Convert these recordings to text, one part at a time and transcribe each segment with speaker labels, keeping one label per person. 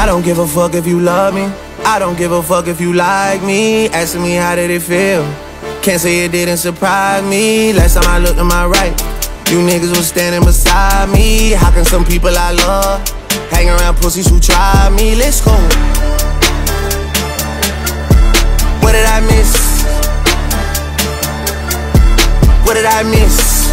Speaker 1: I don't give a fuck if you love me. I don't give a fuck if you like me. Asking me how did it feel. Can't say it didn't surprise me. Last time I looked to my right, you niggas was standing beside me. How can some people I love hang around pussies who try me? Let's go. What did I miss? What did I miss?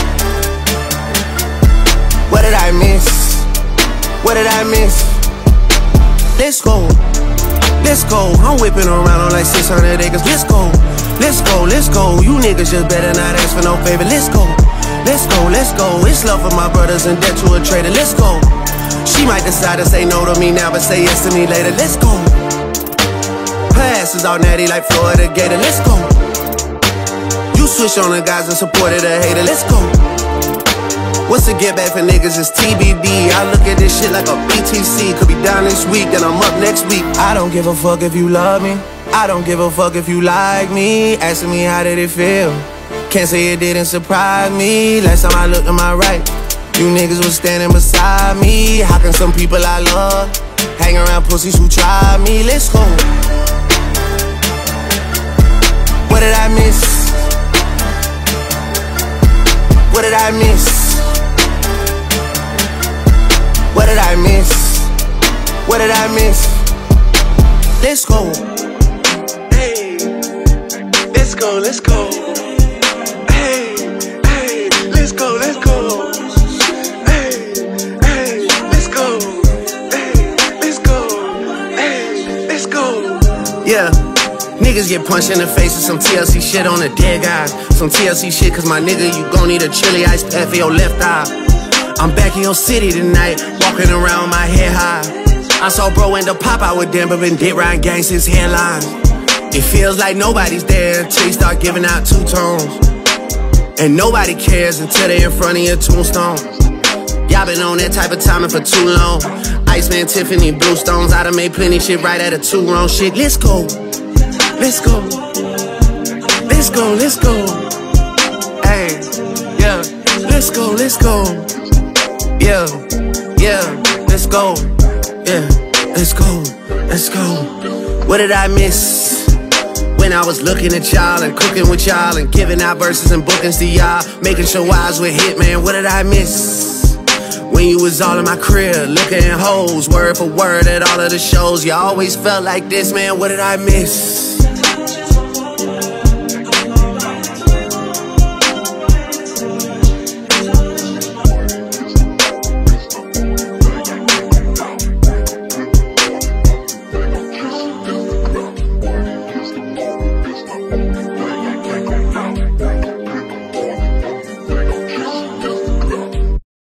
Speaker 1: What did I miss? What did I miss? Let's go. Let's go. I'm whipping around on like 600 acres. Let's go. Let's go. Let's go. You niggas just better not ask for no favor. Let's go. Let's go. Let's go. It's love for my brothers and debt to a traitor. Let's go. She might decide to say no to me now, but say yes to me later. Let's go. Her ass is all natty like Florida Gator. Let's go. You switch on the guys and supported a hater. Let's go. What's the get back for niggas? It's TBD. I look at this shit like a BTC. Could be down this week and I'm up next week. I don't give a fuck if you love me. I don't give a fuck if you like me. Asking me how did it feel. Can't say it didn't surprise me. Last time I looked to my right, you niggas was standing beside me. How can some people I love hang around pussies who try me? Let's go. What did I miss? What did I miss? What did I miss? What did I miss? Let's go. Hey, let's go, let's go. Hey, hey, let's go, let's go. Hey, hey, let's go. Hey, let's go. Hey, let's go. Yeah. Niggas get punched in the face with some TLC shit on the dead guys. Some TLC shit cause my nigga, you gon' need a chili ice pack for your left eye. I'm back in your city tonight, walking around with my head high. I saw bro end up pop out with them, but been dead riding gangsters headlines. It feels like nobody's there until you start giving out two tones. And nobody cares until they in front of your tombstone. Y'all been on that type of timing for too long. Iceman, Tiffany, Bluestones, I done made plenty shit right at a two wrong shit. Let's go. Let's go. Let's go, let's go. Hey, yeah. Let's go, let's go. Yeah, yeah, let's go. Yeah, let's go, let's go. What did I miss? When I was looking at y'all and cooking with y'all and giving out verses and bookings to y'all, making sure I was with Hitman. What did I miss? When you was all in my crib, looking at hoes, word for word at all of the shows. You always felt like this, man. What did I miss?